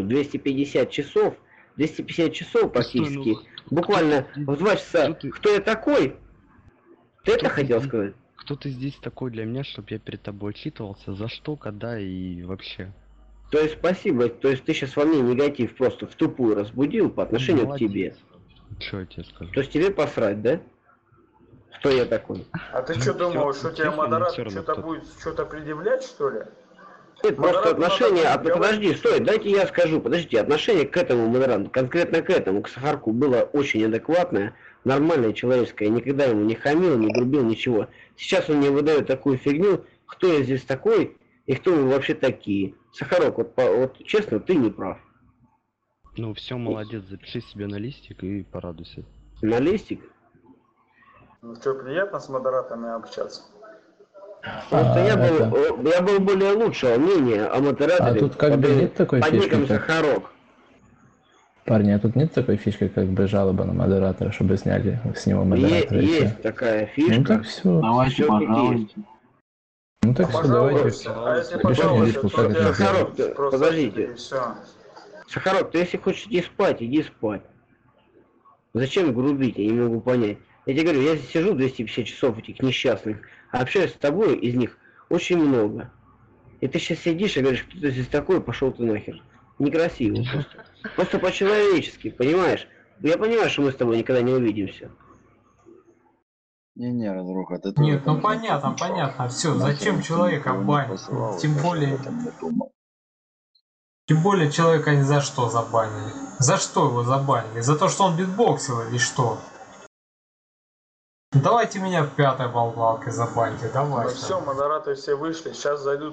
250 часов, 250 часов практически, буквально в 2 часа. Кто я такой? Ты это хотел сказать? Кто ты здесь такой для меня, чтобы я перед тобой отчитывался? За что, когда и вообще? То есть спасибо, то есть ты сейчас во мне негатив просто в тупую разбудил по отношению к тебе. Что я тебе скажу? То есть тебе посрать, да? Кто я такой? А ты что думал, что тебе модератор что-то будет что-то предъявлять, что ли? Нет, просто отношение, подожди, стой, дайте я скажу, подождите, отношение к этому модератору, конкретно к этому, к Сахарку, было очень адекватное, нормальное, человеческое, я никогда ему не хамил, не грубил, ничего. Сейчас он мне выдает такую фигню, кто я здесь такой и кто вы вообще такие. Сахарок, вот честно, ты не прав. Ну все, молодец, запиши себе на листик и порадуйся. На листик? Ну что, приятно с модераторами общаться? Просто я был более лучшего мнения о модераторе. А тут как бы нет такой фишки, Сахарок. Парни, а тут нет такой фишки, как бы жалоба на модератора, чтобы сняли с него модератора. Есть такая фишка. Ну так все. Давайте, пожалуйста. Ну так все, давайте. Решение лишку, как это Сахарок, сделать. подождите. Сахарок, ты если хочешь иди спать, иди спать. Зачем грубить, я не могу понять. Я тебе говорю, я здесь сижу 250 часов этих несчастных, а общаюсь с тобой, из них очень много. И ты сейчас сидишь и говоришь, кто ты здесь такой, пошел ты нахер. Некрасиво просто. Просто по-человечески, понимаешь? Я понимаю, что мы с тобой никогда не увидимся. Не, разруха, ты Нет, ну понятно, все, зачем человека банить? Тем более человека ни за что забанили. За что его забанили? За то, что он битбоксил или что? Давайте меня в 5-й болвалке забаньте, давайте. Ну все, модераторы все вышли, сейчас зайдут.